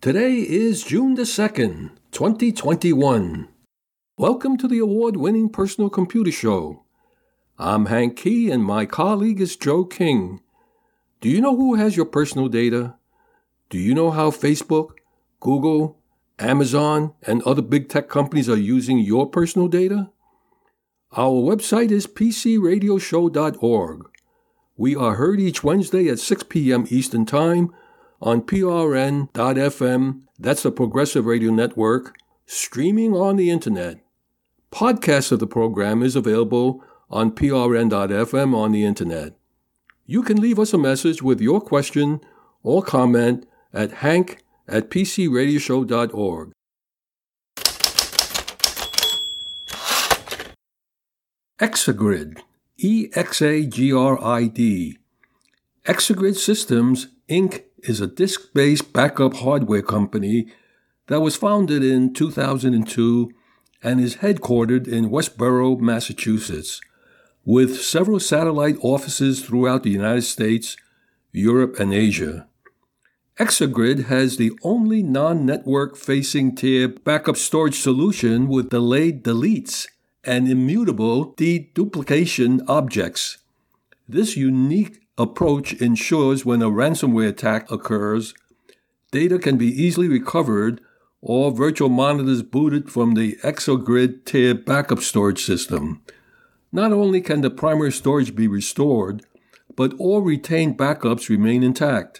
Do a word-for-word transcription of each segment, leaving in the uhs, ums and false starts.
Today is June the second, twenty twenty-one. Welcome to the award-winning Personal Computer Show. I'm Hank Key and my colleague is Joe King. Do you know who has your personal data? Do you know how Facebook, Google, Amazon, and other big tech companies are using your personal data? Our website is p c radio show dot org. We are heard each Wednesday at six p.m. Eastern Time on p r n dot f m, that's the Progressive Radio Network, streaming on the Internet. Podcast of the program is available on p r n dot f m on the Internet. You can leave us a message with your question or comment at hank at p c radio show dot org. Exagrid, E X A G R I D. Exagrid Systems, Incorporated is a disk-based backup hardware company that was founded in two thousand two and is headquartered in Westborough, Massachusetts, with several satellite offices throughout the United States, Europe, and Asia. Exagrid has the only non-network facing tier backup storage solution with delayed deletes and immutable deduplication objects. This unique approach ensures when a ransomware attack occurs, data can be easily recovered or virtual monitors booted from the Exagrid tier backup storage system. Not only can the primary storage be restored, but all retained backups remain intact.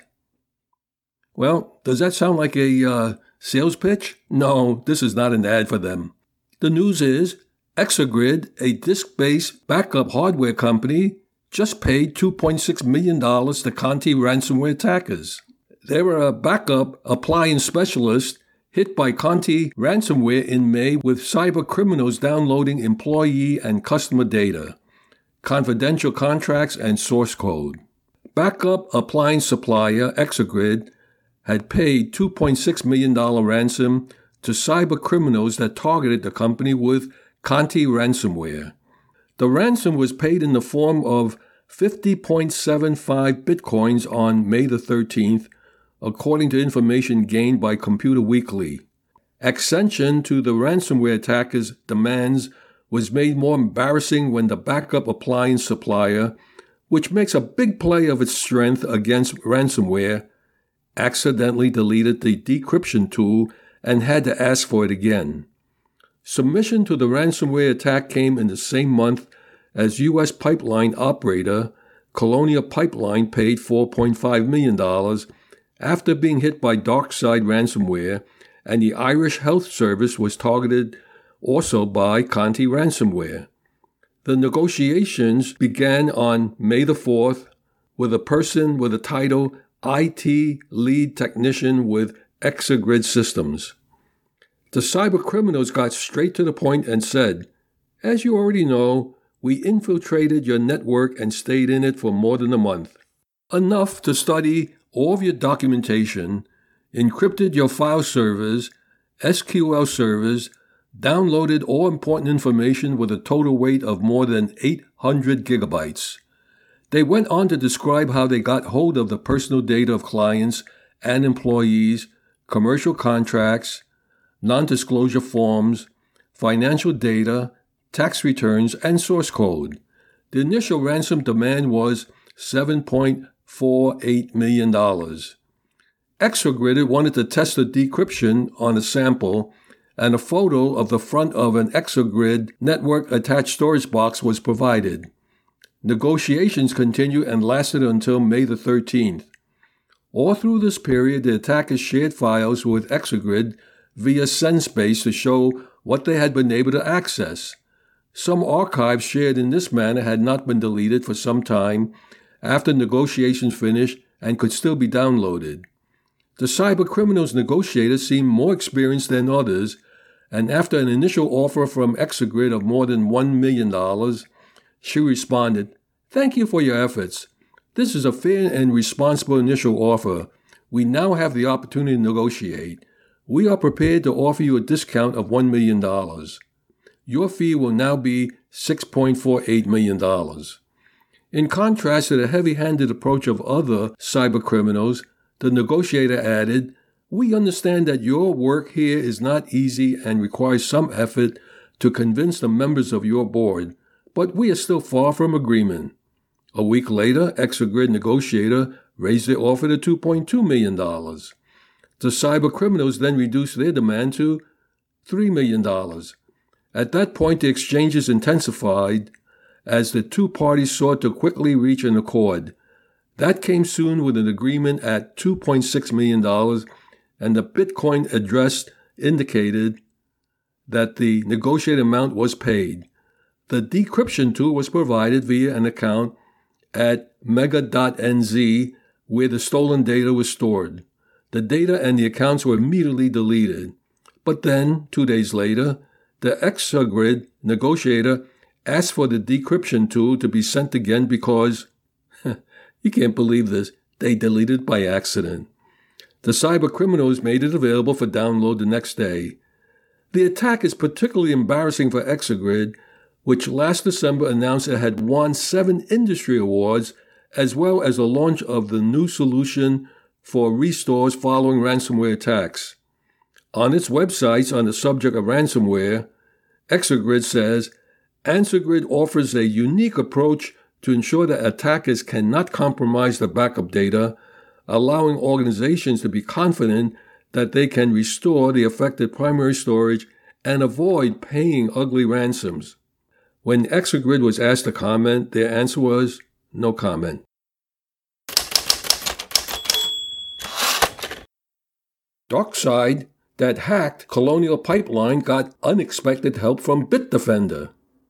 Well, does that sound like a uh, sales pitch? No, this is not an ad for them. The news is Exagrid, a disk-based backup hardware company, just paid two point six million dollars to Conti ransomware attackers. They were a backup appliance specialist hit by Conti ransomware in May with cyber criminals downloading employee and customer data, confidential contracts, and source code. Backup appliance supplier Exagrid had paid two point six million dollars ransom to cyber criminals that targeted the company with Conti ransomware. The ransom was paid in the form of fifty point seven five bitcoins on May the thirteenth, according to information gained by Computer Weekly. Accession to the ransomware attackers' demands was made more embarrassing when the backup appliance supplier, which makes a big play of its strength against ransomware, accidentally deleted the decryption tool and had to ask for it again. Submission to the ransomware attack came in the same month as U S pipeline operator Colonial Pipeline paid four point five million dollars after being hit by DarkSide ransomware, and the Irish Health Service was targeted also by Conti ransomware. The negotiations began on May the fourth with a person with the title I T Lead Technician with Exagrid Systems. The cyber criminals got straight to the point and said, "As you already know, we infiltrated your network and stayed in it for more than a month. Enough to study all of your documentation, encrypted your file servers, S Q L servers, downloaded all important information with a total weight of more than eight hundred gigabytes. They went on to describe how they got hold of the personal data of clients and employees, commercial contracts, non-disclosure forms, financial data, tax returns, and source code. The initial ransom demand was seven point four eight million dollars. Exagrid wanted to test the decryption on a sample, and a photo of the front of an Exagrid network-attached storage box was provided. Negotiations continued and lasted until May the thirteenth. All through this period, the attackers shared files with Exagrid via SendSpace to show what they had been able to access. Some archives shared in this manner had not been deleted for some time after negotiations finished and could still be downloaded. The cyber criminals negotiator seemed more experienced than others, and after an initial offer from Exagrid of more than one million dollars, she responded, "Thank you for your efforts. This is a fair and responsible initial offer. We now have the opportunity to negotiate. We are prepared to offer you a discount of one million dollars. Your fee will now be six point four eight million dollars. In contrast to the heavy-handed approach of other cybercriminals, the negotiator added, We understand that your work here is not easy and requires some effort to convince the members of your board, but we are still far from agreement. A week later, Exagrid negotiator raised their offer to two point two million dollars. The cyber criminals then reduced their demand to three million dollars. At that point, the exchanges intensified as the two parties sought to quickly reach an accord. That came soon with an agreement at two point six million dollars, and the Bitcoin address indicated that the negotiated amount was paid. The decryption tool was provided via an account at mega dot n z where the stolen data was stored. The data and the accounts were immediately deleted. But then, two days later, the Exagrid negotiator asked for the decryption tool to be sent again because, you can't believe this, they deleted it by accident. The cyber criminals made it available for download the next day. The attack is particularly embarrassing for Exagrid, which last December announced it had won seven industry awards, as well as the launch of the new solution for restores following ransomware attacks. On its websites on the subject of ransomware, Exagrid says, Answergrid offers a unique approach to ensure that attackers cannot compromise the backup data, allowing organizations to be confident that they can restore the affected primary storage and avoid paying ugly ransoms. When Exagrid was asked to comment, their answer was, no comment. DarkSide, that hacked Colonial Pipeline, got unexpected help from Bitdefender.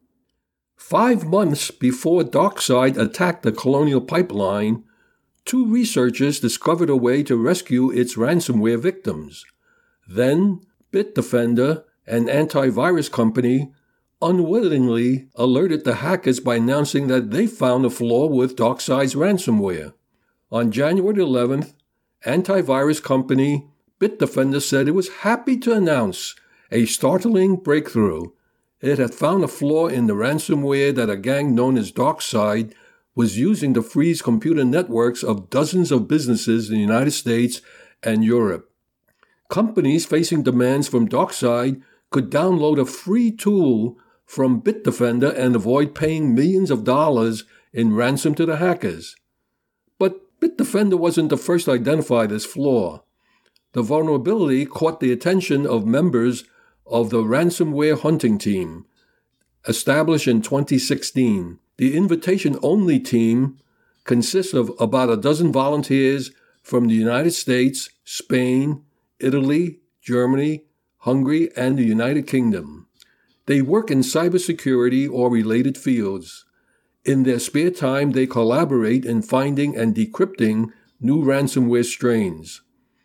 Five months before DarkSide attacked the Colonial Pipeline, two researchers discovered a way to rescue its ransomware victims. Then, Bitdefender, an antivirus company, unwittingly alerted the hackers by announcing that they found a flaw with DarkSide's ransomware. On January eleventh, antivirus company Bitdefender said it was happy to announce a startling breakthrough. It had found a flaw in the ransomware that a gang known as DarkSide was using to freeze computer networks of dozens of businesses in the United States and Europe. Companies facing demands from DarkSide could download a free tool from Bitdefender and avoid paying millions of dollars in ransom to the hackers. But Bitdefender wasn't the first to identify this flaw. The vulnerability caught the attention of members of the Ransomware Hunting Team, established in twenty sixteen. The invitation-only team consists of about a dozen volunteers from the United States, Spain, Italy, Germany, Hungary, and the United Kingdom. They work in cybersecurity or related fields. In their spare time, they collaborate in finding and decrypting new ransomware strains.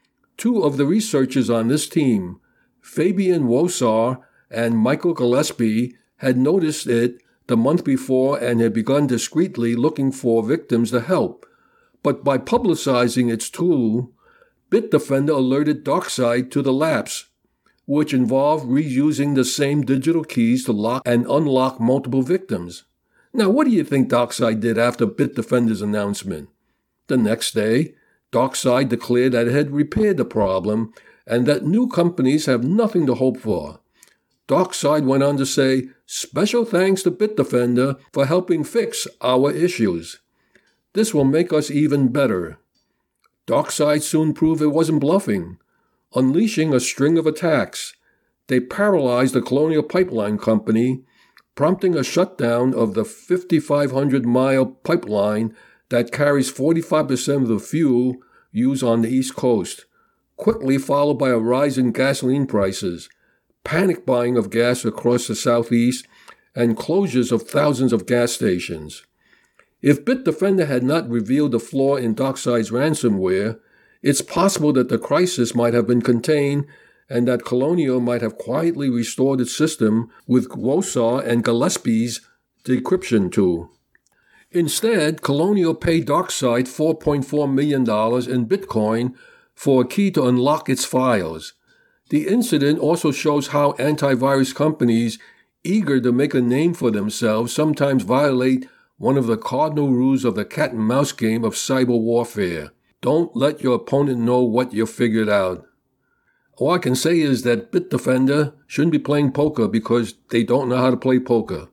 Two of the researchers on this team, Fabian Wosar and Michael Gillespie, had noticed it the month before and had begun discreetly looking for victims to help. But by publicizing its tool, Bitdefender alerted DarkSide to the lapse, which involved reusing the same digital keys to lock and unlock multiple victims. Now, what do you think DarkSide did after Bitdefender's announcement? The next day, DarkSide declared that it had repaired the problem and that new companies have nothing to hope for. DarkSide went on to say, "Special thanks to Bitdefender for helping fix our issues. This will make us even better." DarkSide soon proved it wasn't bluffing, unleashing a string of attacks. They paralyzed the Colonial Pipeline Company, prompting a shutdown of the fifty-five hundred mile pipeline that carries forty-five percent of the fuel used on the East Coast, quickly followed by a rise in gasoline prices, panic buying of gas across the Southeast, and closures of thousands of gas stations. If Bitdefender had not revealed the flaw in DarkSide's ransomware, it's possible that the crisis might have been contained and that Colonial might have quietly restored its system with Wosar and Gillespie's decryption tool. Instead, Colonial paid DarkSide four point four million dollars in Bitcoin for a key to unlock its files. The incident also shows how antivirus companies, eager to make a name for themselves, sometimes violate one of the cardinal rules of the cat and mouse game of cyber warfare. Don't let your opponent know what you figured out. All I can say is that Bitdefender shouldn't be playing poker because they don't know how to play poker.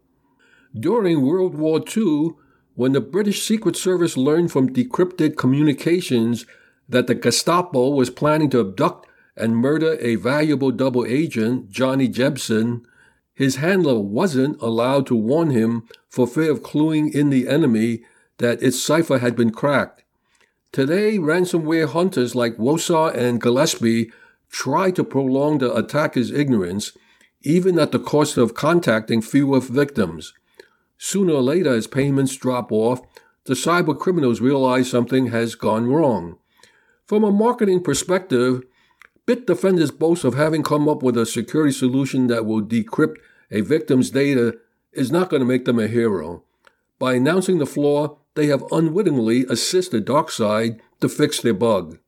During World War Two, when the British Secret Service learned from decrypted communications that the Gestapo was planning to abduct and murder a valuable double agent, Johnny Jebsen, his handler wasn't allowed to warn him for fear of cluing in the enemy that its cipher had been cracked. Today, ransomware hunters like Wosar and Gillespie try to prolong the attacker's ignorance, even at the cost of contacting fewer victims. Sooner or later, as payments drop off, the cyber criminals realize something has gone wrong. From a marketing perspective, Bitdefender's boast of having come up with a security solution that will decrypt a victim's data is not going to make them a hero. By announcing the flaw, they have unwittingly assisted DarkSide to fix their bug.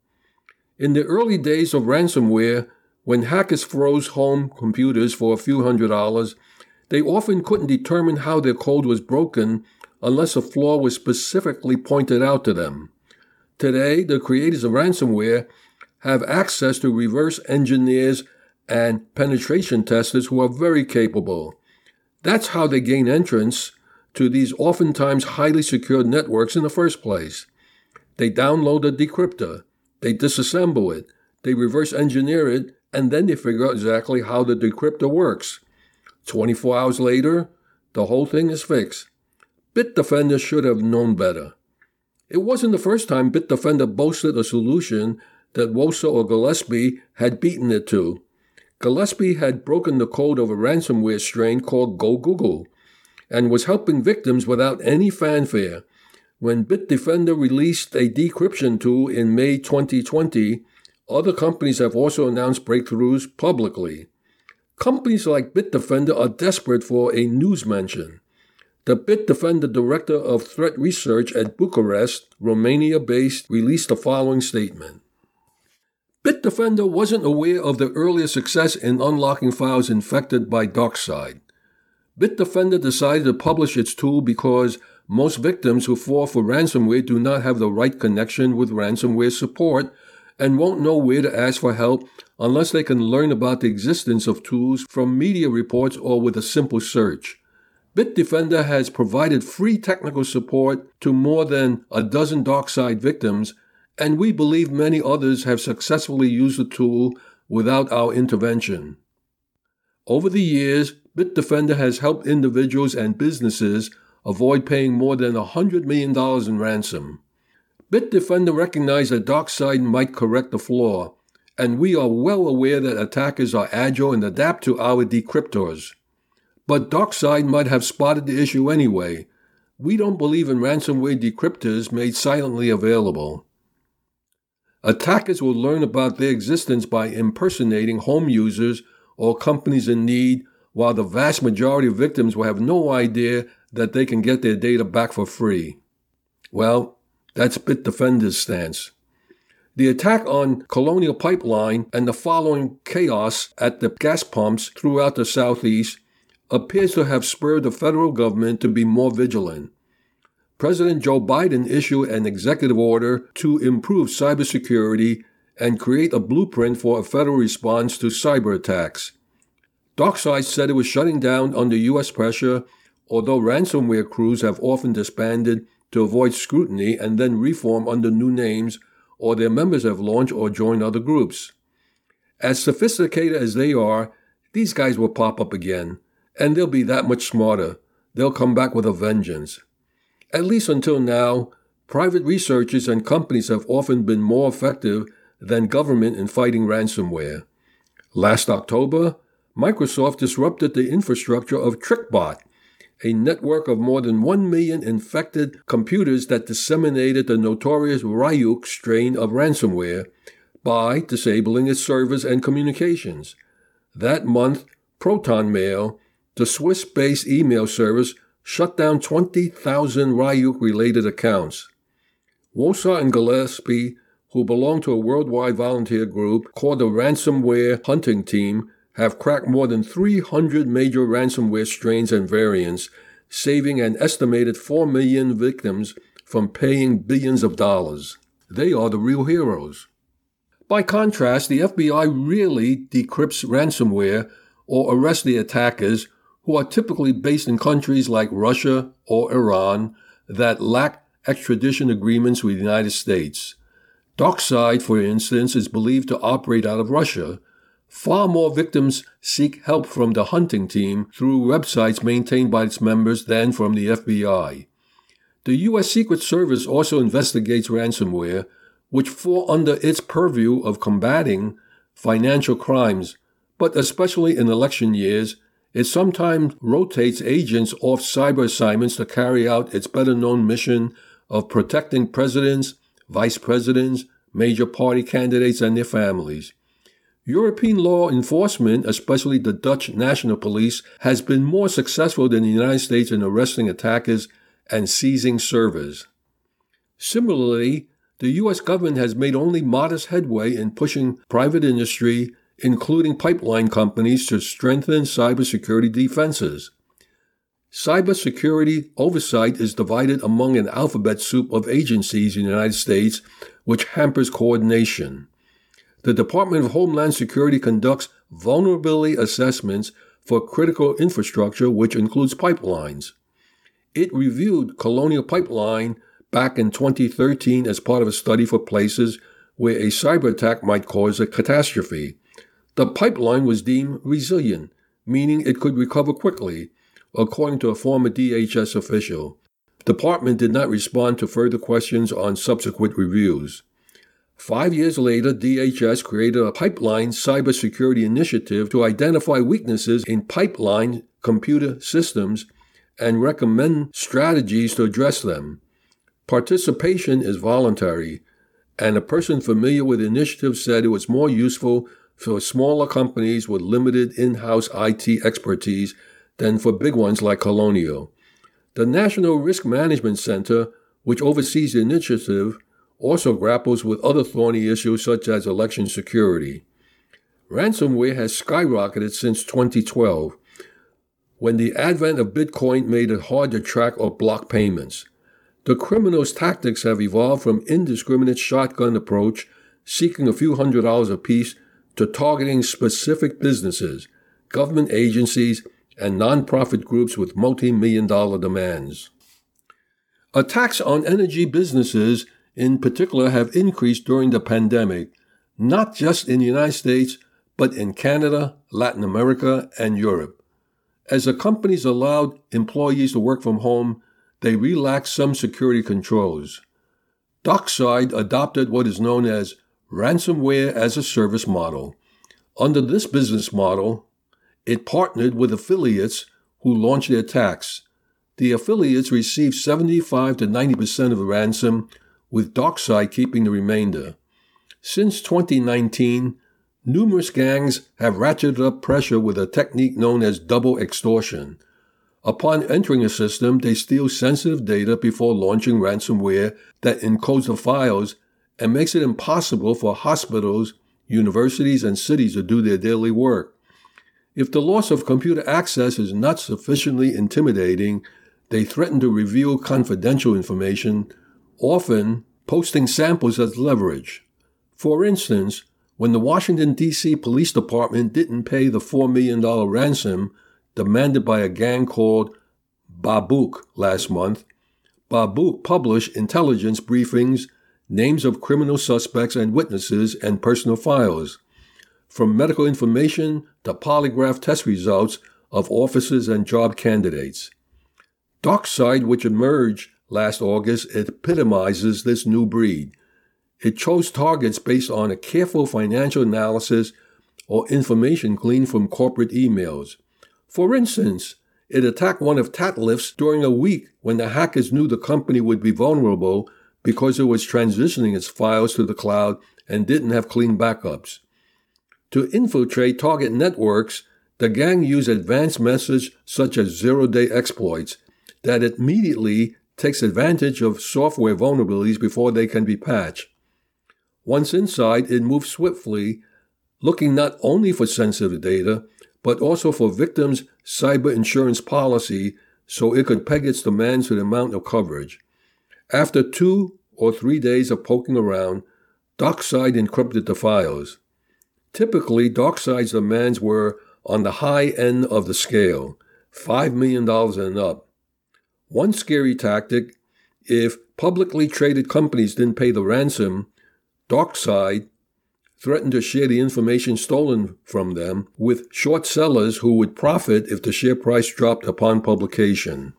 In the early days of ransomware, when hackers froze home computers for a few hundred dollars, they often couldn't determine how their code was broken unless a flaw was specifically pointed out to them. Today, the creators of ransomware have access to reverse engineers and penetration testers who are very capable. That's how they gain entrance to these oftentimes highly secured networks in the first place. They download a decryptor, they disassemble it, they reverse engineer it, and then they figure out exactly how the decryptor works. twenty-four hours later, the whole thing is fixed. Bitdefender should have known better. It wasn't the first time Bitdefender boasted a solution that Wosar or Gillespie had beaten it to. Gillespie had broken the code of a ransomware strain called Go Google and was helping victims without any fanfare. When Bitdefender released a decryption tool in May twenty twenty, other companies have also announced breakthroughs publicly. Companies like Bitdefender are desperate for a news mention. The Bitdefender Director of Threat Research at Bucharest, Romania-based, released the following statement. Bitdefender wasn't aware of the earlier success in unlocking files infected by DarkSide. Bitdefender decided to publish its tool because most victims who fall for ransomware do not have the right connection with ransomware support and won't know where to ask for help unless they can learn about the existence of tools from media reports or with a simple search. Bitdefender has provided free technical support to more than a dozen DarkSide victims, and we believe many others have successfully used the tool without our intervention. Over the years, Bitdefender has helped individuals and businesses avoid paying more than one hundred million dollars in ransom. Bitdefender recognized that DarkSide might correct the flaw, and we are well aware that attackers are agile and adapt to our decryptors. But DarkSide might have spotted the issue anyway. We don't believe in ransomware decryptors made silently available. Attackers will learn about their existence by impersonating home users or companies in need, while the vast majority of victims will have no idea that they can get their data back for free. Well, that's Bitdefender's stance. The attack on Colonial Pipeline and the following chaos at the gas pumps throughout the Southeast appears to have spurred the federal government to be more vigilant. President Joe Biden issued an executive order to improve cybersecurity and create a blueprint for a federal response to cyber attacks. DarkSide said it was shutting down under U S pressure, although ransomware crews have often disbanded to avoid scrutiny and then reform under new names, or their members have launched or joined other groups. As sophisticated as they are, these guys will pop up again, and they'll be that much smarter. They'll come back with a vengeance. At least until now, private researchers and companies have often been more effective than government in fighting ransomware. Last October, Microsoft disrupted the infrastructure of TrickBot, a network of more than one million infected computers that disseminated the notorious Ryuk strain of ransomware, by disabling its servers and communications. That month, ProtonMail, the Swiss-based email service, shut down twenty thousand Ryuk-related accounts. Wosar and Gillespie, who belong to a worldwide volunteer group called the Ransomware Hunting Team, have cracked more than three hundred major ransomware strains and variants, saving an estimated four million victims from paying billions of dollars. They are the real heroes. By contrast, the F B I rarely decrypts ransomware or arrests the attackers, who are typically based in countries like Russia or Iran that lack extradition agreements with the United States. DarkSide, for instance, is believed to operate out of Russia. Far more victims seek help from the hunting team through websites maintained by its members than from the F B I. The U S Secret Service also investigates ransomware, which fall under its purview of combating financial crimes, but especially in election years, it sometimes rotates agents off cyber assignments to carry out its better-known mission of protecting presidents, vice presidents, major party candidates, and their families. European law enforcement, especially the Dutch National Police, has been more successful than the United States in arresting attackers and seizing servers. Similarly, the U S government has made only modest headway in pushing private industry, including pipeline companies, to strengthen cybersecurity defenses. Cybersecurity oversight is divided among an alphabet soup of agencies in the United States, which hampers coordination. The Department of Homeland Security conducts vulnerability assessments for critical infrastructure, which includes pipelines. It reviewed Colonial Pipeline back in twenty thirteen as part of a study for places where a cyber attack might cause a catastrophe. The pipeline was deemed resilient, meaning it could recover quickly, according to a former D H S official. The department did not respond to further questions on subsequent reviews. Five years later, D H S created a pipeline cybersecurity initiative to identify weaknesses in pipeline computer systems and recommend strategies to address them. Participation is voluntary, and a person familiar with the initiative said it was more useful for smaller companies with limited in-house I T expertise than for big ones like Colonial. The National Risk Management Center, which oversees the initiative, also grapples with other thorny issues such as election security. Ransomware has skyrocketed since twenty twelve, when the advent of Bitcoin made it hard to track or block payments. The criminals' tactics have evolved from indiscriminate shotgun approach, seeking a few hundred dollars apiece, to targeting specific businesses, government agencies, and nonprofit groups with multi-million dollar demands. Attacks on energy businesses in particular have increased during the pandemic, not just in the United States, but in Canada, Latin America, and Europe. As the companies allowed employees to work from home, they relaxed some security controls. DarkSide adopted what is known as ransomware as a service model. Under this business model, it partnered with affiliates who launched the attacks. The affiliates received seventy-five to ninety percent of the ransom, with DarkSide keeping the remainder. Since twenty nineteen, numerous gangs have ratcheted up pressure with a technique known as double extortion. Upon entering a system, they steal sensitive data before launching ransomware that encodes the files and makes it impossible for hospitals, universities, and cities to do their daily work. If the loss of computer access is not sufficiently intimidating, they threaten to reveal confidential information, often posting samples as leverage. For instance, when the Washington, D C Police Department didn't pay the four million dollars ransom demanded by a gang called Babuk last month, Babuk published intelligence briefings, names of criminal suspects and witnesses, and personal files, from medical information to polygraph test results of officers and job candidates. DarkSide, which emerged last August, epitomizes this new breed. It chose targets based on a careful financial analysis or information gleaned from corporate emails. For instance, it attacked one of Tatlift's during a week when the hackers knew the company would be vulnerable because it was transitioning its files to the cloud and didn't have clean backups. To infiltrate target networks, the gang used advanced methods such as zero-day exploits that immediately takes advantage of software vulnerabilities before they can be patched. Once inside, it moves swiftly, looking not only for sensitive data, but also for victims' cyber insurance policy so it could peg its demands to the amount of coverage. After two or three days of poking around, DockSide encrypted the files. Typically, DockSide's demands were on the high end of the scale, five million dollars and up. One scary tactic, if publicly traded companies didn't pay the ransom, DockSide threatened to share the information stolen from them with short sellers who would profit if the share price dropped upon publication.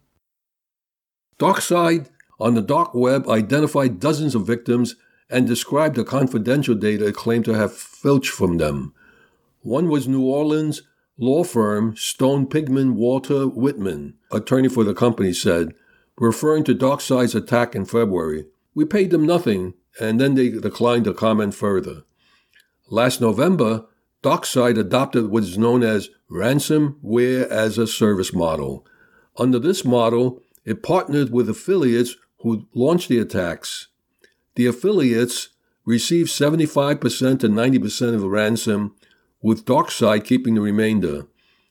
DockSide on the dark web identified dozens of victims and described the confidential data it claimed to have filched from them. One was New Orleans law firm Stone Pigman Walter Whitman, attorney for the company, said, referring to DockSide's attack in February. We paid them nothing, and then they declined to comment further. Last November, DockSide adopted what is known as ransomware as a service model. Under this model, it partnered with affiliates who launched the attacks. The affiliates received seventy-five percent to ninety percent of the ransom, with DockSide keeping the remainder.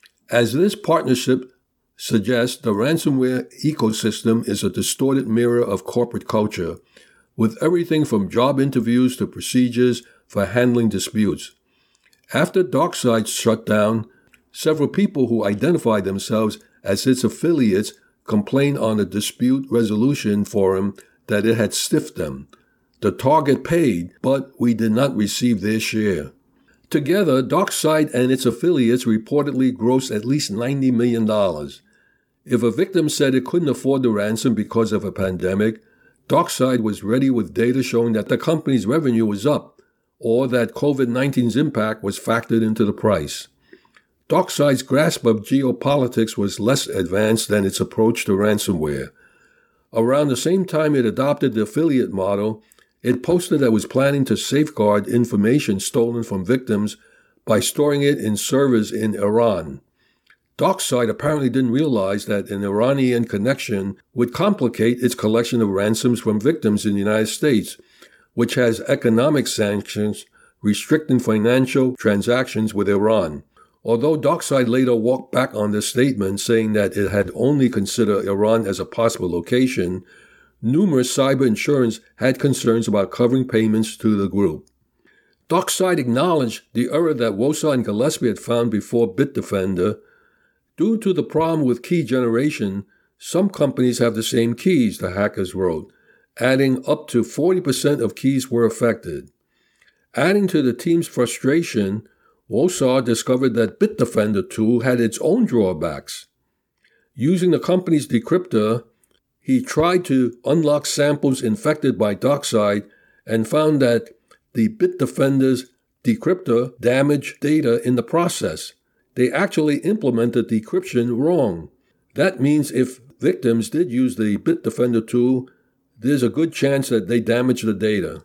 As this partnership suggests, the ransomware ecosystem is a distorted mirror of corporate culture, with everything from job interviews to procedures for handling disputes. After DockSide shut down, several people who identified themselves as its affiliates complained on a dispute resolution forum that it had stiffed them. The target paid, but we did not receive their share. Together, DockSide and its affiliates reportedly grossed at least ninety million dollars. If a victim said it couldn't afford the ransom because of a pandemic, DockSide was ready with data showing that the company's revenue was up, or that covid nineteen's impact was factored into the price. DockSide's grasp of geopolitics was less advanced than its approach to ransomware. Around the same time it adopted the affiliate model, it posted that it was planning to safeguard information stolen from victims by storing it in servers in Iran. DockSide apparently didn't realize that an Iranian connection would complicate its collection of ransoms from victims in the United States, which has economic sanctions restricting financial transactions with Iran. Although DockSide later walked back on this statement, saying that it had only considered Iran as a possible location, numerous cyber insurers had concerns about covering payments to the group. DockSide acknowledged the error that Wosa and Gillespie had found before Bitdefender. Due to the problem with key generation, some companies have the same keys, the hackers wrote, adding up to forty percent of keys were affected. Adding to the team's frustration, Wosa discovered that Bitdefender tool had its own drawbacks. Using the company's decryptor, he tried to unlock samples infected by DockSide and found that the Bitdefender's decryptor damaged data in the process. They actually implemented decryption wrong. That means if victims did use the Bitdefender tool, there's a good chance that they damaged the data.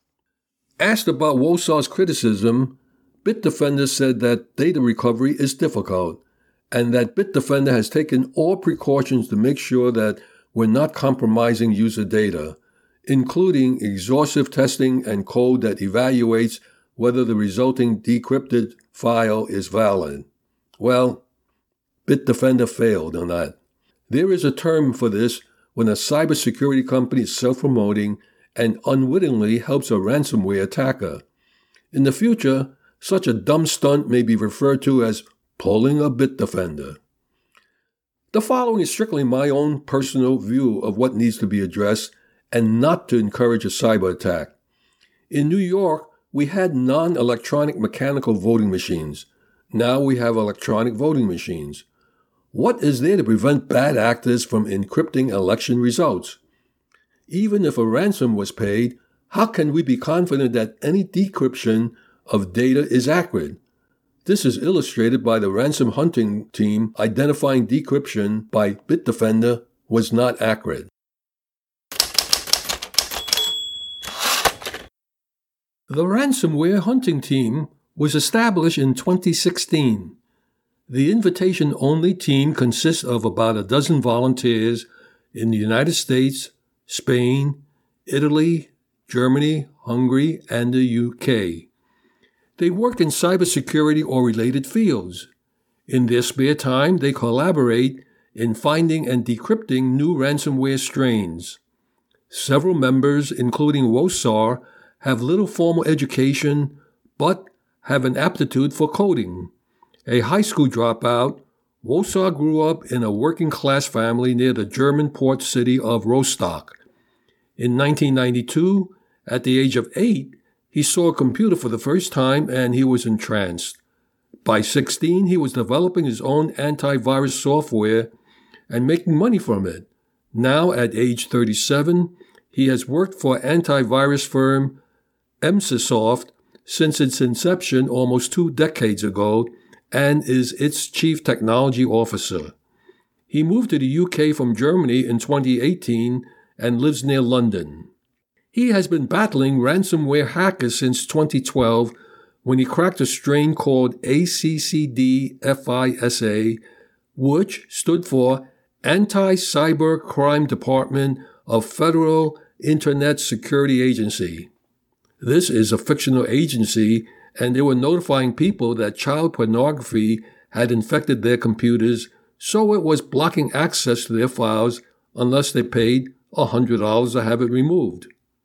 Asked about Wosa's criticism, Bitdefender said that data recovery is difficult and that Bitdefender has taken all precautions to make sure that we're not compromising user data, including exhaustive testing and code that evaluates whether the resulting decrypted file is valid. Well, Bitdefender failed on that. There is a term for this when a cybersecurity company is self-promoting and unwittingly helps a ransomware attacker. In the future, such a dumb stunt may be referred to as pulling a Bitdefender. The following is strictly my own personal view of what needs to be addressed and not to encourage a cyber attack. In New York, we had non-electronic mechanical voting machines. Now we have electronic voting machines. What is there to prevent bad actors from encrypting election results? Even if a ransom was paid, how can we be confident that any decryption of data is accurate? This is illustrated by the ransom hunting team identifying decryption by Bitdefender was not accurate. The ransomware hunting team was established in twenty sixteen. The invitation-only team consists of about a dozen volunteers in the United States, Spain, Italy, Germany, Hungary, and the U K. They work in cybersecurity or related fields. In their spare time, they collaborate in finding and decrypting new ransomware strains. Several members, including Wosa, have little formal education, but have an aptitude for coding. A high school dropout, Wosar grew up in a working-class family near the German port city of Rostock. In nineteen ninety-two, at the age of eight, he saw a computer for the first time and he was entranced. By sixteen, he was developing his own antivirus software and making money from it. Now, at age thirty-seven, he has worked for antivirus firm Emsisoft since its inception almost two decades ago and is its chief technology officer. He moved to the U K from Germany in twenty eighteen and lives near London. He has been battling ransomware hackers since twenty twelve when he cracked a strain called A C C D FISA, which stood for Anti-Cyber Crime Department of Federal Internet Security Agency. This is a fictional agency, and they were notifying people that child pornography had infected their computers, so it was blocking access to their files unless they paid one hundred dollars to have it removed.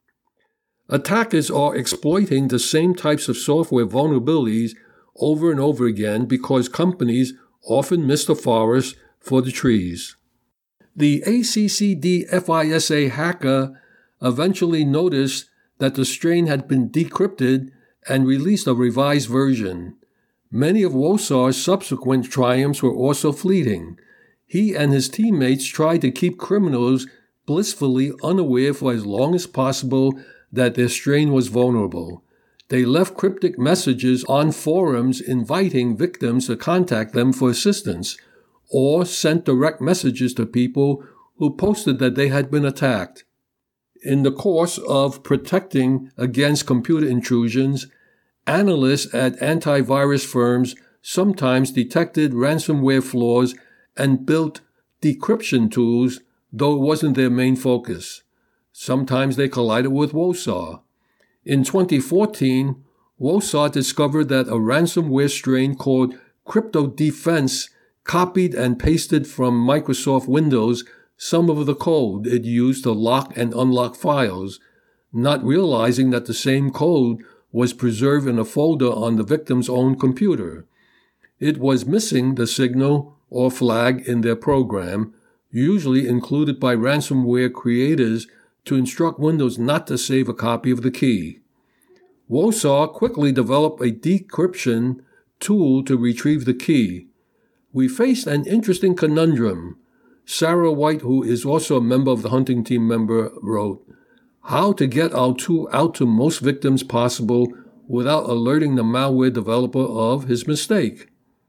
Attackers are exploiting the same types of software vulnerabilities over and over again because companies often miss the forest for the trees. The A C C D FISA hacker eventually noticed that the strain had been decrypted and released a revised version. Many of Wosar's subsequent triumphs were also fleeting. He and his teammates tried to keep criminals blissfully unaware for as long as possible that their strain was vulnerable. They left cryptic messages on forums inviting victims to contact them for assistance, or sent direct messages to people who posted that they had been attacked. In the course of protecting against computer intrusions, analysts at antivirus firms sometimes detected ransomware flaws and built decryption tools, though it wasn't their main focus. Sometimes they collided with Wosar. In twenty fourteen, Wosar discovered that a ransomware strain called Crypto Defense copied and pasted from Microsoft Windows some of the code it used to lock and unlock files, not realizing that the same code was preserved in a folder on the victim's own computer. It was missing the signal or flag in their program, usually included by ransomware creators to instruct Windows not to save a copy of the key. Wosar quickly developed a decryption tool to retrieve the key. We faced an interesting conundrum. Sarah White, who is also a member of the hunting team member, wrote, "How to get our tool out to most victims possible without alerting the malware developer of his mistake."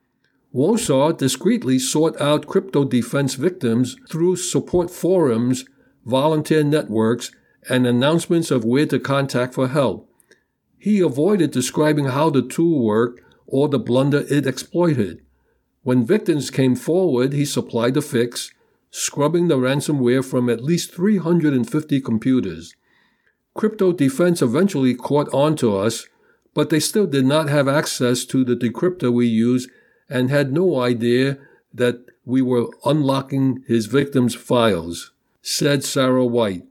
Wosar discreetly sought out crypto defense victims through support forums, volunteer networks, and announcements of where to contact for help. He avoided describing how the tool worked or the blunder it exploited. When victims came forward, he supplied the fix, scrubbing the ransomware from at least three hundred fifty computers. Crypto Defense eventually caught on to us, but they still did not have access to the decryptor we use and had no idea that we were unlocking his victims' files, said Sarah White.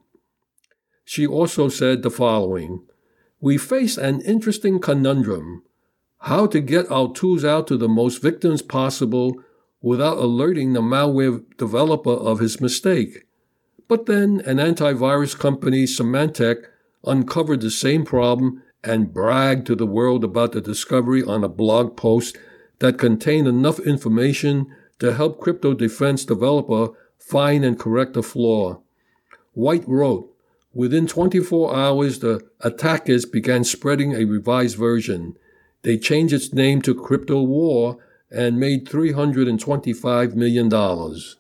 She also said the following, "We face an interesting conundrum. How to get our tools out to the most victims possible without alerting the malware developer of his mistake. But then an antivirus company, Symantec, uncovered the same problem and bragged to the world about the discovery on a blog post that contained enough information to help Crypto Defense developer find and correct a flaw." White wrote, "Within twenty-four hours, the attackers began spreading a revised version. They changed its name to Crypto War and made three hundred twenty-five million dollars.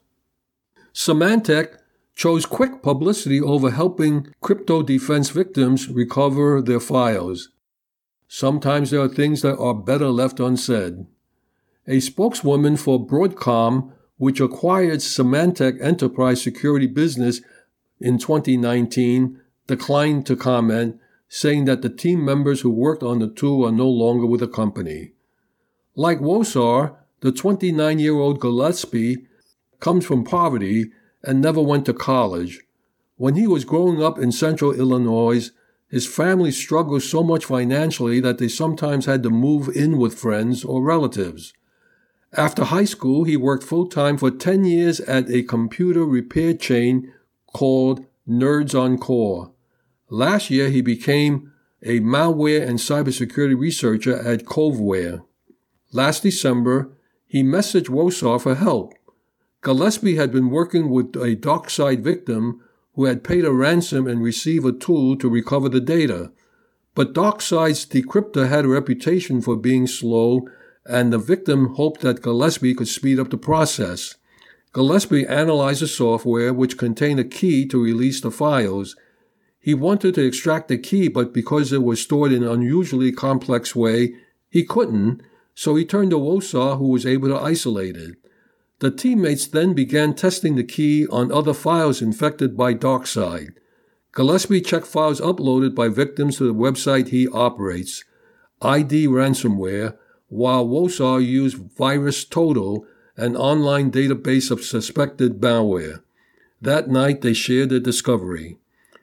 Symantec chose quick publicity over helping crypto defense victims recover their files. Sometimes there are things that are better left unsaid. A spokeswoman for Broadcom, which acquired Symantec Enterprise Security business in twenty nineteen, declined to comment, saying that the team members who worked on the tool are no longer with the company. Like Wosar, the twenty-nine-year-old Gillespie comes from poverty and never went to college. When he was growing up in central Illinois, his family struggled so much financially that they sometimes had to move in with friends or relatives. After high school, he worked full-time for ten years at a computer repair chain called Nerds on Core. Last year, he became a malware and cybersecurity researcher at Coveware. Last December, he messaged WOSAR for help. Gillespie had been working with a DocSide victim who had paid a ransom and received a tool to recover the data. But DocSide's decryptor had a reputation for being slow, and the victim hoped that Gillespie could speed up the process. Gillespie analyzed the software, which contained a key to release the files. He wanted to extract the key, but because it was stored in an unusually complex way, he couldn't, so he turned to WOSAR, who was able to isolate it. The teammates then began testing the key on other files infected by DocSide. Gillespie checked files uploaded by victims to the website he operates, I D Ransomware, while WOSAR used VirusTotal, an online database of suspected malware. That night, they shared their discovery.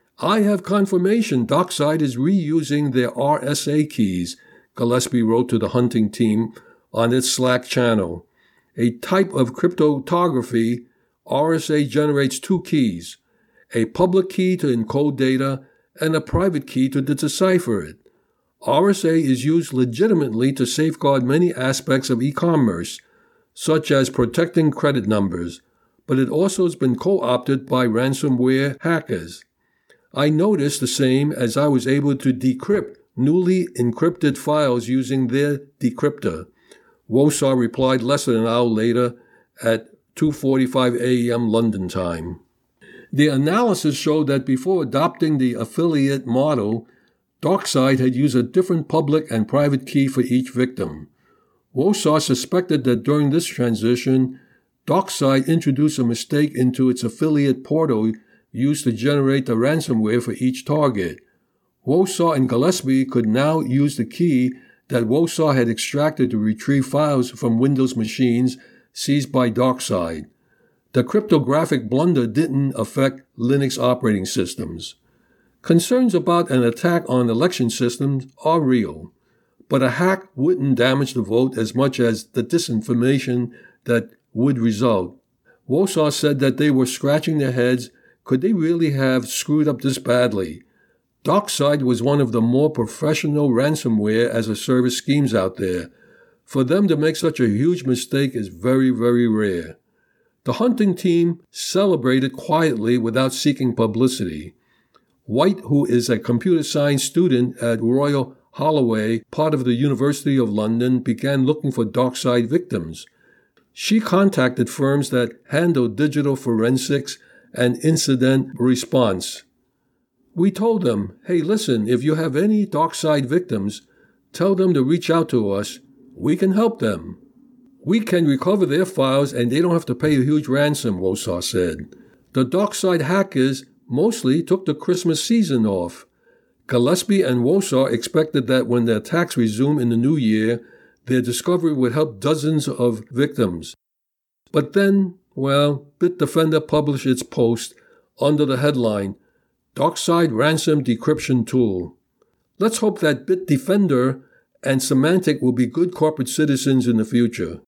I have confirmation DocSide is reusing their R S A keys, Gillespie wrote to the hunting team on its Slack channel. A type of cryptography, R S A generates two keys, a public key to encode data and a private key to decipher it. R S A is used legitimately to safeguard many aspects of e-commerce, such as protecting credit numbers, but it also has been co-opted by ransomware hackers. I noticed the same as I was able to decrypt newly encrypted files using their decryptor. WOSAR replied less than an hour later at two forty-five a.m. London time. The analysis showed that before adopting the affiliate model, DocSide had used a different public and private key for each victim. WOSAR suspected that during this transition, DocSide introduced a mistake into its affiliate portal used to generate the ransomware for each target. WOSAR and Gillespie could now use the key that WOSAR had extracted to retrieve files from Windows machines seized by DocSide. The cryptographic blunder didn't affect Linux operating systems. Concerns about an attack on election systems are real, but a hack wouldn't damage the vote as much as the disinformation that would result. WOSAR said that they were scratching their heads. Could they really have screwed up this badly? DocSide was one of the more professional ransomware as a service schemes out there. For them to make such a huge mistake is very, very rare. The hunting team celebrated quietly without seeking publicity. White, who is a computer science student at Royal Holloway, part of the University of London, began looking for DocSide victims. She contacted firms that handle digital forensics and incident response. We told them, hey, listen, if you have any DocSide victims, tell them to reach out to us. We can help them. We can recover their files and they don't have to pay a huge ransom, WOSAR said. The DocSide hackers mostly took the Christmas season off. Gillespie and WOSAR expected that when the attacks resume in the new year, their discovery would help dozens of victims. But then, well, Bitdefender published its post under the headline, DocSide Ransom Decryption Tool. Let's hope that Bitdefender and Symantec will be good corporate citizens in the future.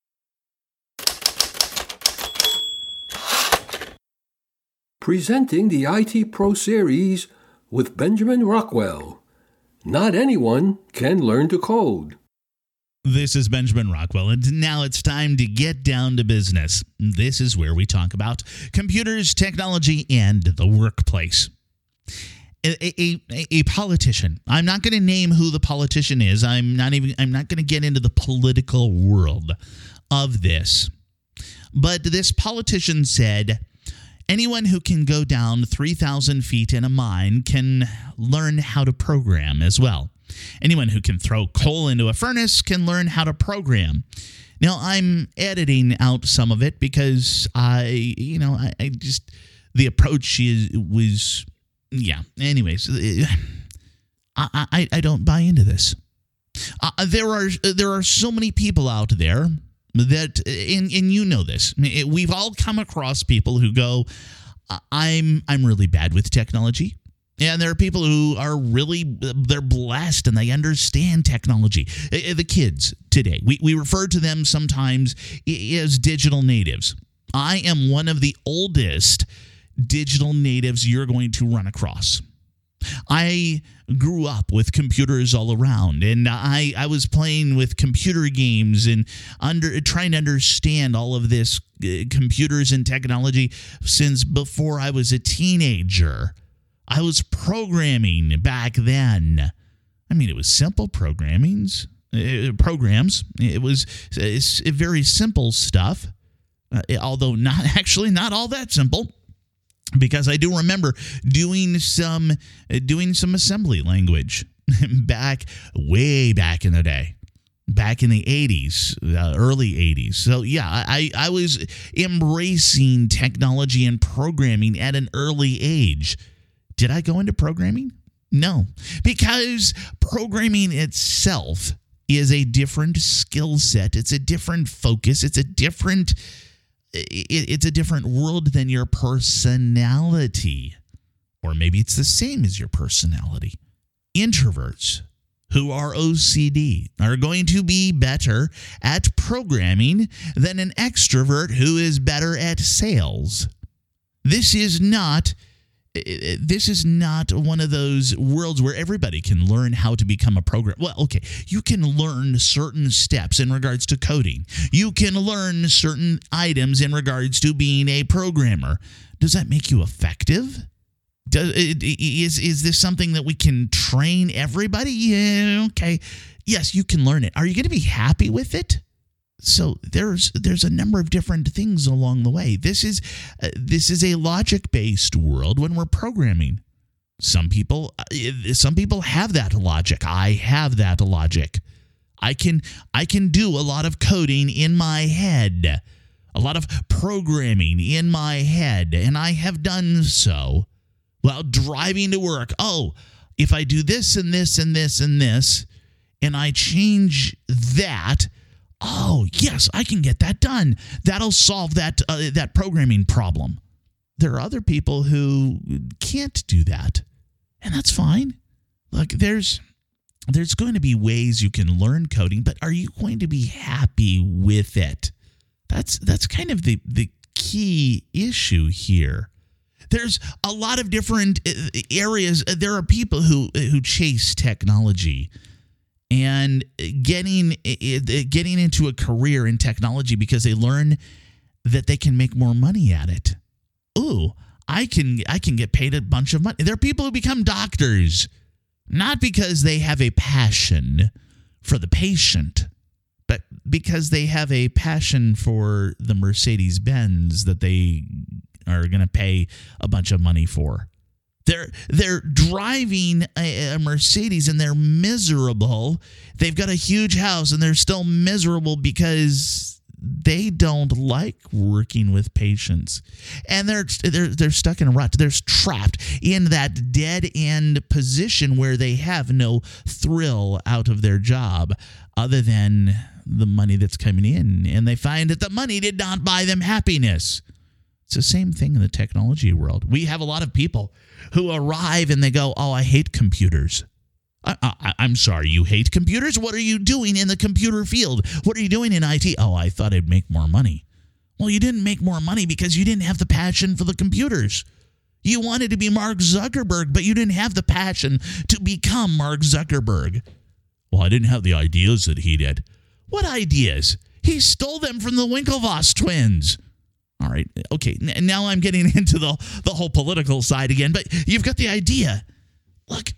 Presenting the I T Pro Series with Benjamin Rockwell. Not anyone can learn to code. This is Benjamin Rockwell, and now it's time to get down to business. This is where we talk about computers, technology, and the workplace. A, a, a politician. I'm not going to name who the politician is. I'm not even. I'm not going to get into the political world of this. But this politician said, anyone who can go down three thousand feet in a mine can learn how to program as well. Anyone who can throw coal into a furnace can learn how to program. Now, I'm editing out some of it because I, you know, I, I just, the approach is, was, yeah. Anyways, I, I, I don't buy into this. Uh, there are there are so many people out there that, and, and you know this, we've all come across people who go, I'm I'm really bad with technology. And there are people who are really, they're blessed and they understand technology. The kids today, we, we refer to them sometimes as digital natives. I am one of the oldest digital natives you're going to run across. I grew up with computers all around, and I, I was playing with computer games and under trying to understand all of this uh, computers and technology since before I was a teenager. I was programming back then. I mean, it was simple programmings, uh, programs. It was it's very simple stuff, uh, although not actually not all that simple. Because I do remember doing some uh, doing some assembly language back way back in the day, back in the eighties, uh, early eighties. So yeah, I, I was embracing technology and programming at an early age. Did I go into programming? No, because programming itself is a different skill set. It's a different focus. It's a different It's a different world than your personality. Or maybe it's the same as your personality. Introverts who are O C D are going to be better at programming than an extrovert who is better at sales. This is not This is not one of those worlds where everybody can learn how to become a programmer. Well, okay, you can learn certain steps in regards to coding. You can learn certain items in regards to being a programmer. Does that make you effective? Does, is, is this something that we can train everybody? Yeah, okay. Yes, you can learn it. Are you going to be happy with it? So there's there's a number of different things along the way. This is uh, this is a logic-based world when we're programming. Some people uh, some people have that logic. I have that logic. I can I can do a lot of coding in my head, a lot of programming in my head, and I have done so while driving to work. Oh, if I do this and this and this and this, and I change that. Oh, yes, I can get that done. That'll solve that uh, that programming problem. There are other people who can't do that, and that's fine. Look, there's there's going to be ways you can learn coding, but are you going to be happy with it? That's that's kind of the, the key issue here. There's a lot of different areas. There are people who who chase technology. And getting getting into a career in technology because they learn that they can make more money at it. Ooh, I can I can get paid a bunch of money. There are people who become doctors, not because they have a passion for the patient, but because they have a passion for the Mercedes-Benz that they are going to pay a bunch of money for. They're they're driving a, a Mercedes and they're miserable. They've got a huge house and they're still miserable because they don't like working with patients. And they're they're they're stuck in a rut. They're trapped in that dead end position where they have no thrill out of their job other than the money that's coming in. And they find that the money did not buy them happiness. It's the same thing in the technology world. We have a lot of people who arrive and they go, oh, I hate computers. I, I, I'm sorry, you hate computers? What are you doing in the computer field? What are you doing in I T? Oh, I thought I'd make more money. Well, you didn't make more money because you didn't have the passion for the computers. You wanted to be Mark Zuckerberg, but you didn't have the passion to become Mark Zuckerberg. Well, I didn't have the ideas that he did. What ideas? He stole them from the Winklevoss twins. All right, okay, now I'm getting into the, the whole political side again, but you've got the idea. Look,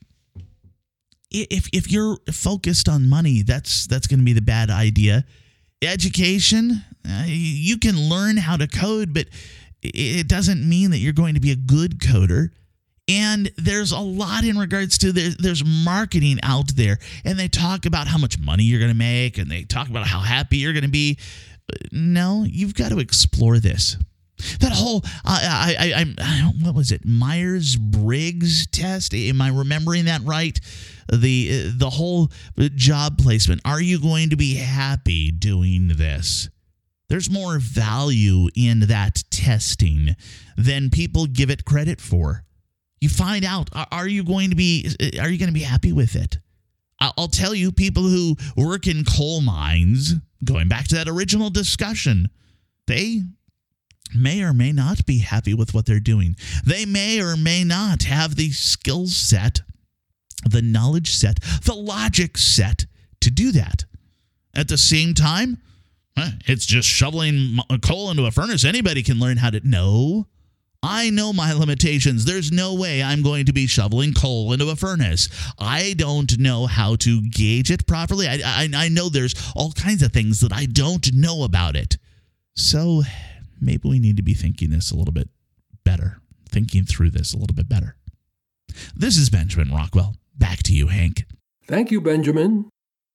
if if you're focused on money, that's that's going to be the bad idea. Education, uh, you can learn how to code, but it doesn't mean that you're going to be a good coder. And there's a lot in regards to there, there's marketing out there, and they talk about how much money you're going to make, and they talk about how happy you're going to be. No, you've got to explore this. That whole, uh, I, I, I, what was it, Myers-Briggs test? Am I remembering that right? The the whole job placement. Are you going to be happy doing this? There's more value in that testing than people give it credit for. You find out, are you going to be, are you going to be happy with it? I'll tell you, people who work in coal mines, going back to that original discussion, they may or may not be happy with what they're doing. They may or may not have the skill set, the knowledge set, the logic set to do that. At the same time, it's just shoveling coal into a furnace. Anybody can learn how to. No. I know my limitations. There's no way I'm going to be shoveling coal into a furnace. I don't know how to gauge it properly. I, I, I know there's all kinds of things that I don't know about it. So maybe we need to be thinking this a little bit better, thinking through this a little bit better. This is Benjamin Rockwell. Back to you, Hank. Thank you, Benjamin.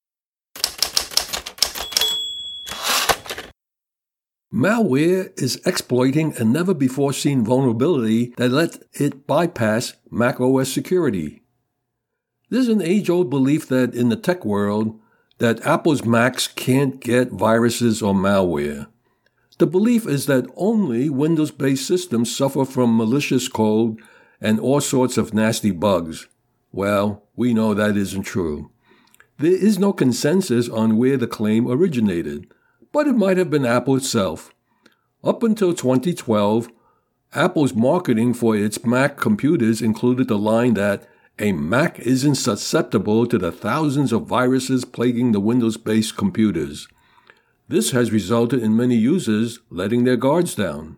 Malware is exploiting a never-before-seen vulnerability that lets it bypass macOS security. There's an age-old belief that in the tech world, that Apple's Macs can't get viruses or malware. The belief is that only Windows-based systems suffer from malicious code and all sorts of nasty bugs. Well, we know that isn't true. There is no consensus on where the claim originated, but it might have been Apple itself. Up until twenty twelve, Apple's marketing for its Mac computers included the line that a Mac isn't susceptible to the thousands of viruses plaguing the Windows-based computers. This has resulted in many users letting their guards down.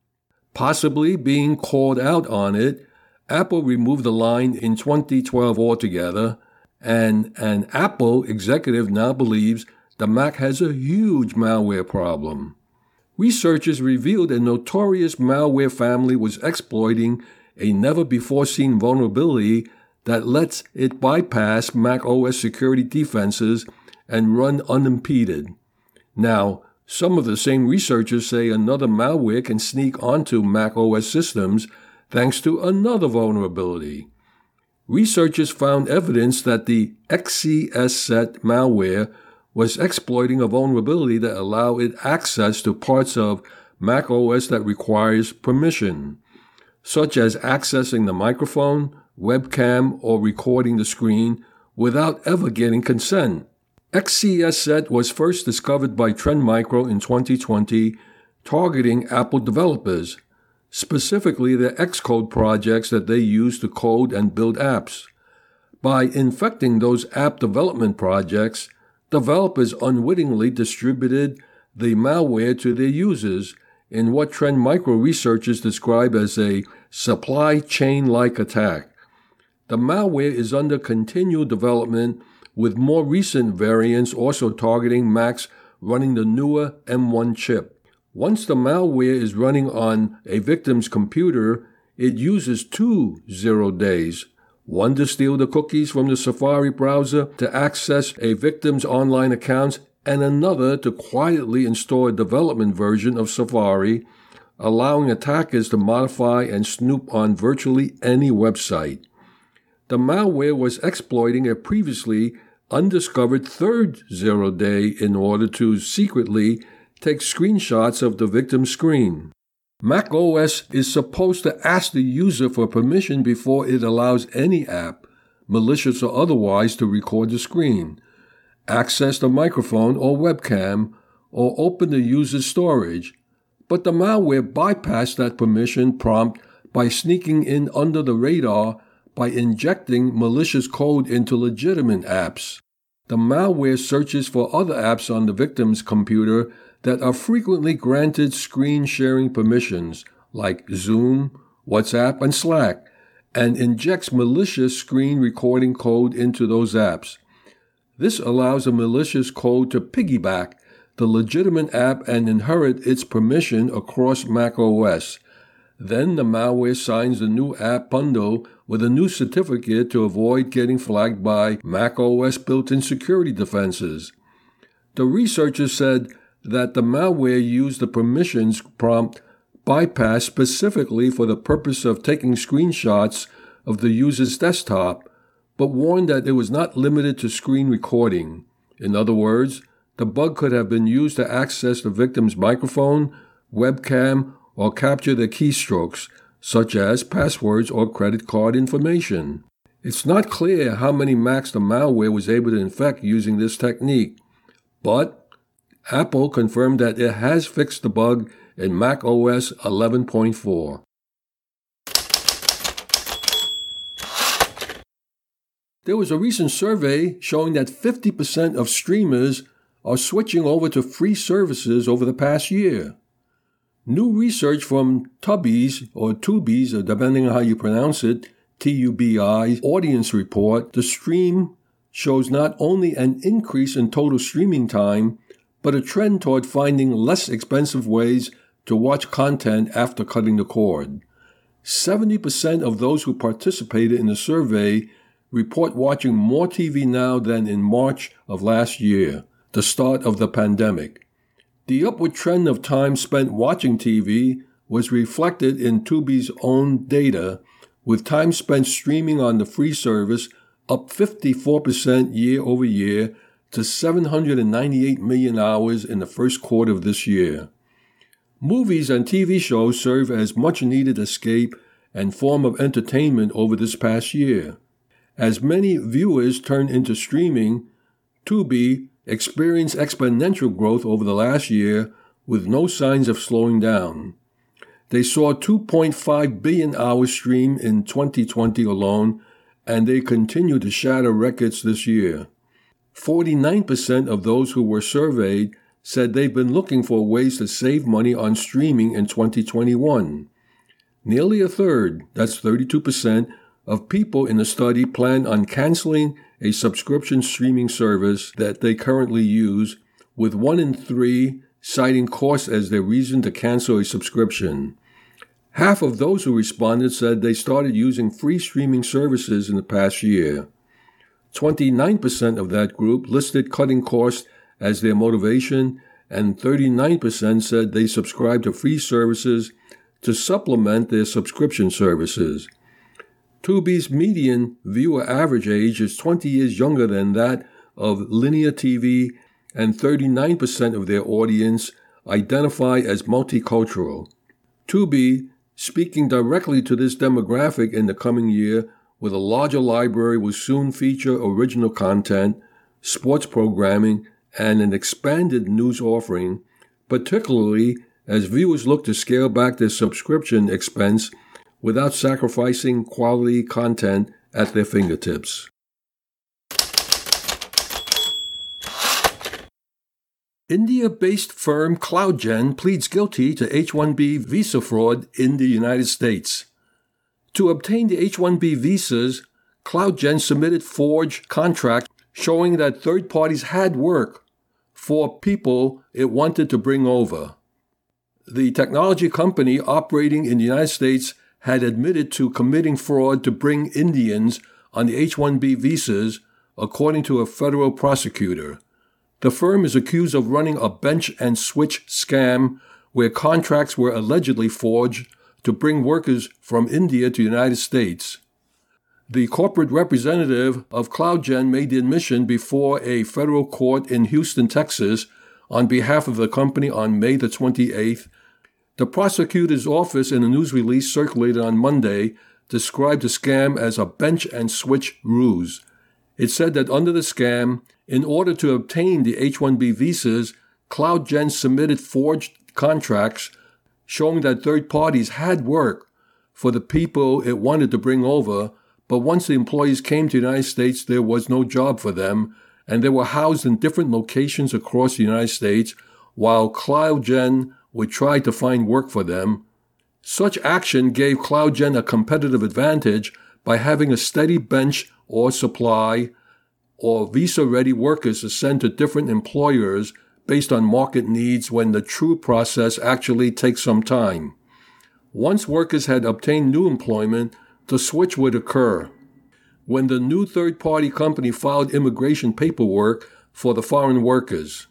Possibly being called out on it, Apple removed the line in twenty twelve altogether, and an Apple executive now believes the Mac has a huge malware problem. Researchers revealed a notorious malware family was exploiting a never-before-seen vulnerability that lets it bypass macOS security defenses and run unimpeded. Now, some of the same researchers say another malware can sneak onto macOS systems thanks to another vulnerability. Researchers found evidence that the X C S set malware was exploiting a vulnerability that allowed it access to parts of macOS that requires permission, such as accessing the microphone, webcam, or recording the screen without ever getting consent. X C S set was first discovered by Trend Micro in twenty twenty, targeting Apple developers, specifically the Xcode projects that they use to code and build apps. By infecting those app development projects, developers unwittingly distributed the malware to their users in what Trend Micro researchers describe as a supply chain-like attack. The malware is under continual development, with more recent variants also targeting Macs running the newer M one chip. Once the malware is running on a victim's computer, it uses two zero days. One to steal the cookies from the Safari browser to access a victim's online accounts, and another to quietly install a development version of Safari, allowing attackers to modify and snoop on virtually any website. The malware was exploiting a previously undiscovered third zero day in order to secretly take screenshots of the victim's screen. macOS is supposed to ask the user for permission before it allows any app, malicious or otherwise, to record the screen, access the microphone or webcam, or open the user's storage. But the malware bypassed that permission prompt by sneaking in under the radar by injecting malicious code into legitimate apps. The malware searches for other apps on the victim's computer that are frequently granted screen sharing permissions like Zoom, WhatsApp, and Slack, and injects malicious screen recording code into those apps. This allows a malicious code to piggyback the legitimate app and inherit its permission across macOS. Then the malware signs the new app bundle with a new certificate to avoid getting flagged by macOS built-in security defenses. The researchers said that the malware used the permissions prompt bypass specifically for the purpose of taking screenshots of the user's desktop, but warned that it was not limited to screen recording. In other words, the bug could have been used to access the victim's microphone, webcam, or capture their keystrokes, such as passwords or credit card information. It's not clear how many Macs the malware was able to infect using this technique, but Apple confirmed that it has fixed the bug in Mac O S eleven point four. There was a recent survey showing that fifty percent of streamers are switching over to free services over the past year. New research from Tubi's, or Tubi's, depending on how you pronounce it, T U B I, audience report, the stream shows not only an increase in total streaming time, but a trend toward finding less expensive ways to watch content after cutting the cord. seventy percent of those who participated in the survey report watching more T V now than in March of last year, the start of the pandemic. The upward trend of time spent watching T V was reflected in Tubi's own data, with time spent streaming on the free service up fifty-four percent year over year to seven hundred ninety-eight million hours in the first quarter of this year. Movies and T V shows serve as much-needed escape and form of entertainment over this past year. As many viewers turn into streaming, Tubi experienced exponential growth over the last year with no signs of slowing down. They saw two point five billion hours streamed in twenty twenty alone, and they continue to shatter records this year. forty-nine percent of those who were surveyed said they've been looking for ways to save money on streaming in twenty twenty-one. Nearly a third, that's thirty-two percent, of people in the study plan on canceling a subscription streaming service that they currently use, with one in three citing cost as their reason to cancel a subscription. Half of those who responded said they started using free streaming services in the past year. twenty-nine percent of that group listed cutting costs as their motivation, and thirty-nine percent said they subscribed to free services to supplement their subscription services. Tubi's median viewer average age is twenty years younger than that of linear T V, and thirty-nine percent of their audience identify as multicultural. Tubi, speaking directly to this demographic in the coming year, with a larger library, will soon feature original content, sports programming, and an expanded news offering, particularly as viewers look to scale back their subscription expense without sacrificing quality content at their fingertips. India-based firm CloudGen pleads guilty to H one B visa fraud in the United States. To obtain the H one B visas, CloudGen submitted forged contracts showing that third parties had work for people it wanted to bring over. The technology company operating in the United States had admitted to committing fraud to bring Indians on the H one B visas, according to a federal prosecutor. The firm is accused of running a bench and switch scam where contracts were allegedly forged to bring workers from India to the United States. The corporate representative of CloudGen made the admission before a federal court in Houston, Texas, on behalf of the company on May the twenty-eighth. The prosecutor's office, in a news release circulated on Monday, described the scam as a bench and switch ruse. It said that under the scam, in order to obtain the H one B visas, CloudGen submitted forged contracts showing that third parties had work for the people it wanted to bring over, but once the employees came to the United States, there was no job for them, and they were housed in different locations across the United States, while CloudGen would try to find work for them. Such action gave CloudGen a competitive advantage by having a steady bench or supply or visa-ready workers to send to different employers based on market needs when the true process actually takes some time. Once workers had obtained new employment, the switch would occur. When the new third-party company filed immigration paperwork for the foreign workers,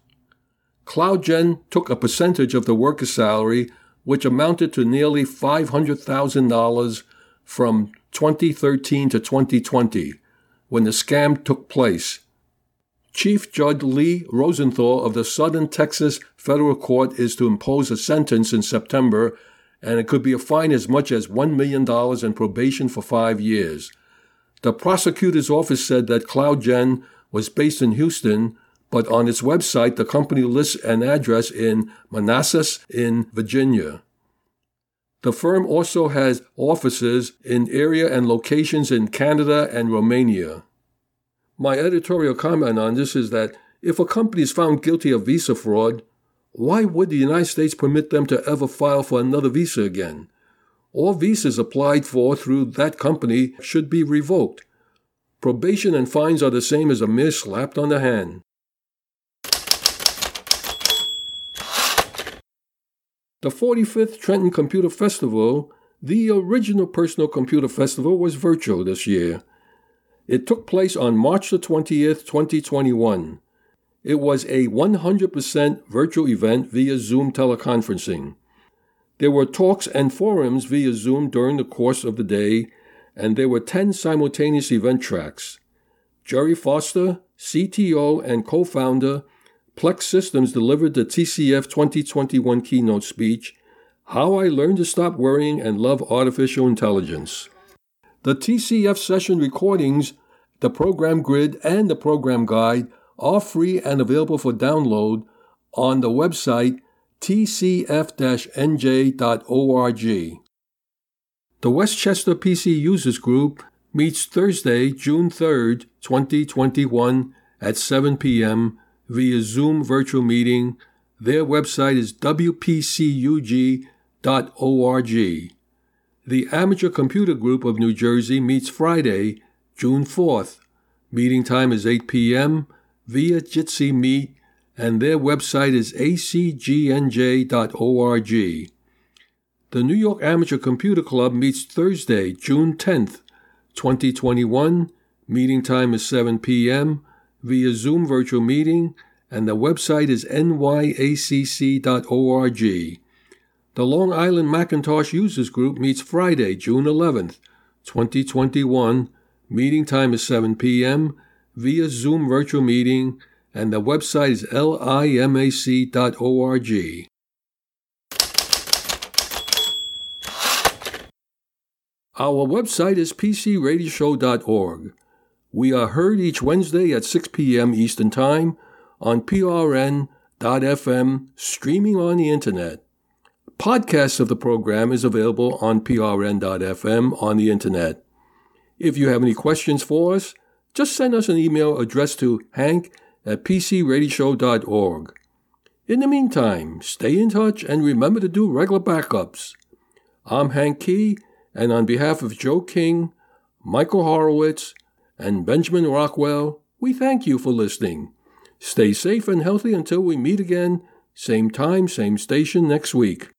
CloudGen took a percentage of the worker's salary, which amounted to nearly five hundred thousand dollars from twenty thirteen to twenty twenty, when the scam took place. Chief Judge Lee Rosenthal of the Southern Texas Federal Court is to impose a sentence in September and it could be a fine as much as one million dollars and probation for five years. The prosecutor's office said that CloudGen was based in Houston, but on its website, the company lists an address in Manassas in Virginia. The firm also has offices in area and locations in Canada and Romania. My editorial comment on this is that if a company is found guilty of visa fraud, why would the United States permit them to ever file for another visa again? All visas applied for through that company should be revoked. Probation and fines are the same as a mere slap on the hand. The forty-fifth Trenton Computer Festival, the original Personal Computer Festival, was virtual this year. It took place on March the twentieth, twenty twenty-one. It was a one hundred percent virtual event via Zoom teleconferencing. There were talks and forums via Zoom during the course of the day, and there were ten simultaneous event tracks. Jerry Foster, C T O and co-founder, Plex Systems, delivered the T C F twenty twenty-one keynote speech, How I Learned to Stop Worrying and Love Artificial Intelligence. The T C F session recordings, the program grid, and the program guide are free and available for download on the website t c f dash n j dot org. The Westchester P C Users Group meets Thursday, June third, twenty twenty-one at seven p.m. via Zoom virtual meeting. Their website is w p c u g dot org. The Amateur Computer Group of New Jersey meets Friday, June fourth. Meeting time is eight p.m. via Jitsi Meet, and their website is a c g n j dot org. The New York Amateur Computer Club meets Thursday, June tenth, twenty twenty-one. Meeting time is seven p.m. via Zoom virtual meeting, and the website is n y a c c dot org. The Long Island Macintosh Users Group meets Friday, June eleventh, twenty twenty-one. Meeting time is seven p.m. via Zoom virtual meeting, and the website is limac dot org. Our website is p c radio show dot org. We are heard each Wednesday at six p.m. Eastern Time on p r n dot f m, streaming on the Internet. Podcasts of the program is available on p r n dot f m on the Internet. If you have any questions for us, just send us an email addressed to hank at p c radio show dot org. In the meantime, stay in touch and remember to do regular backups. I'm Hank Key, and on behalf of Joe King, Michael Horowitz, and Benjamin Rockwell, we thank you for listening. Stay safe and healthy until we meet again, same time, same station next week.